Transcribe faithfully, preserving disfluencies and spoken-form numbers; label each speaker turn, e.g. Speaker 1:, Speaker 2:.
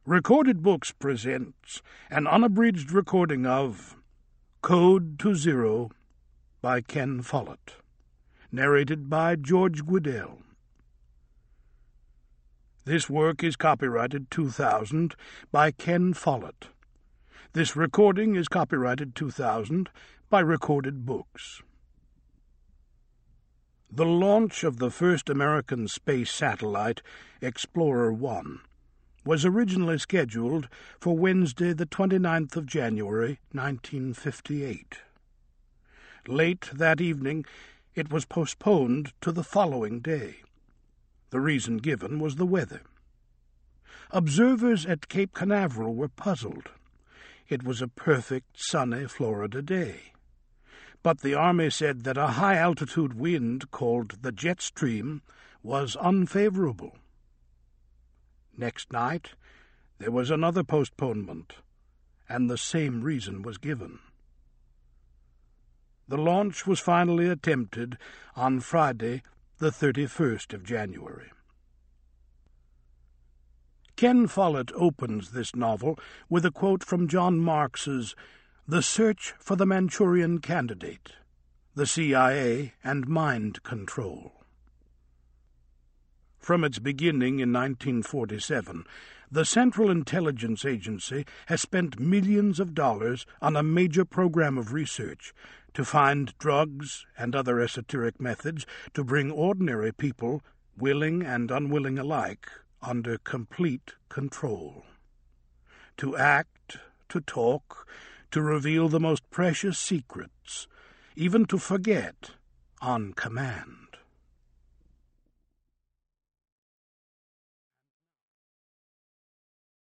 Speaker 1: Recorded Books presents an unabridged recording of Code to Zero by Ken Follett, narrated by George Guidall. This work is copyrighted two thousand by Ken Follett. This recording is copyrighted two thousand by Recorded Books. The launch of the first American space satellite, Explorer one, was originally scheduled for Wednesday the twenty-ninth of January, nineteen fifty-eight. Late that evening, it was postponed to the following day. The reason given was the weather. Observers at Cape Canaveral were puzzled. It was a perfect, sunny Florida day. But the Army said that a high-altitude wind called the jet stream was unfavorable. Next night, there was another postponement, and the same reason was given. The launch was finally attempted on Friday, the thirty-first of January. Ken Follett opens this novel with a quote from John Marks's The Search for the Manchurian Candidate, the C I A and Mind Control. From its beginning in nineteen forty-seven, the Central Intelligence Agency has spent millions of dollars on a major program of research to find drugs and other esoteric methods to bring ordinary people, willing and unwilling alike, under complete control. To act, to talk, to reveal the most precious secrets, even to forget on command.